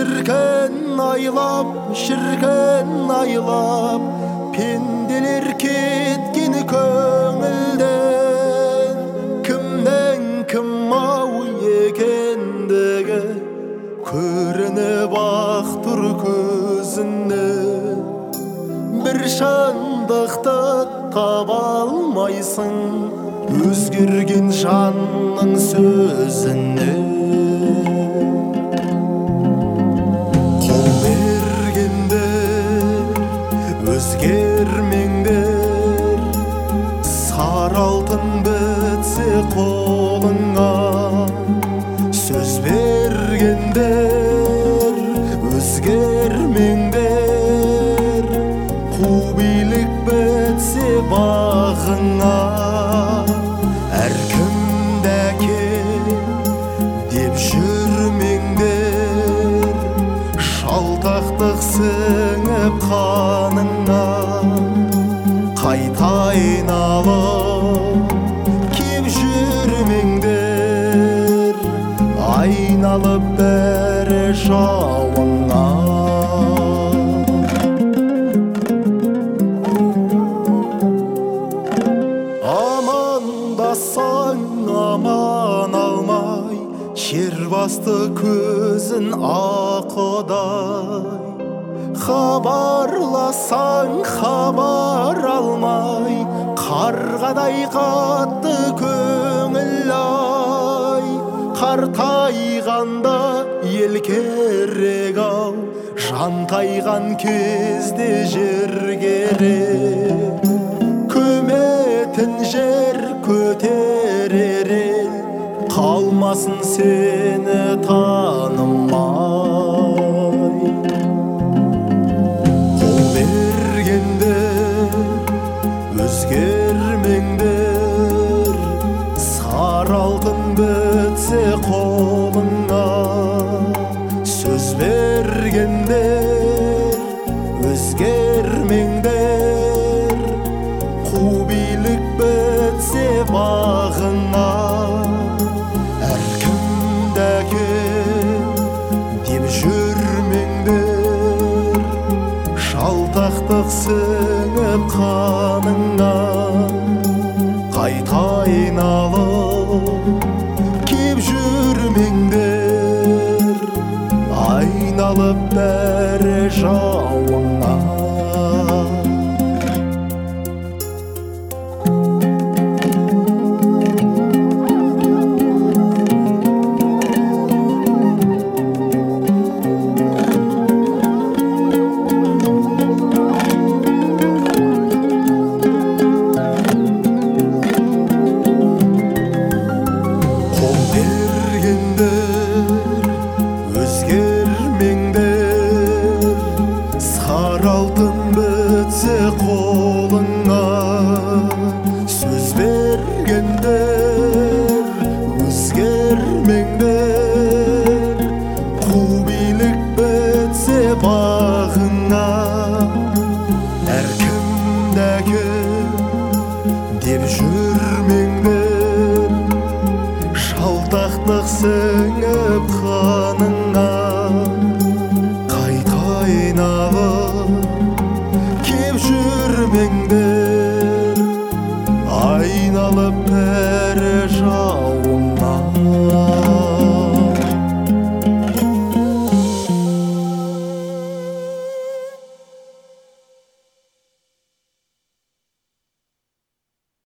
шіркін айлап пенделер кеткен көңілден кімнің кім ау екендігі көрініп ақ тұр көзіне бір шындықты таба алмайсың өзгерген жанның сөзіне өзгермеңдер сары алтын бітсе қолыңа сөз бергендер өзгермеңдер қу билік бітсе бағыңа әркімді әке деп жүрмеңдер шалтақтық сіңіп қаныңа қайта айналып кеп жүрмеңдер айналып бәрі жауыңа амандасаң аман алмай жер басты көзін аққудай хабарласаң хабар алмай қарғадай қатты көңіл ай қартайғанда ел керек ау жантайған кезде жер керек көметін жер көтерер ел қалмасын сені танымай өзгермеңдер сары алтын бітсе қолыңа сөз бергендер өзгермеңдер қу билік бітсе бағыңа әркімді әке деп жүрмеңдер шалтақтық сіңіп қаныңа қайта айналып кеп жүрмеңдер айналып бәрі жауыңа алтын бітсе қолыңа сөз бергендер өзгермеңдер қу билік бітсе бағыңа әркімді әке деп жүрмеңдер шалтақтық сіңіп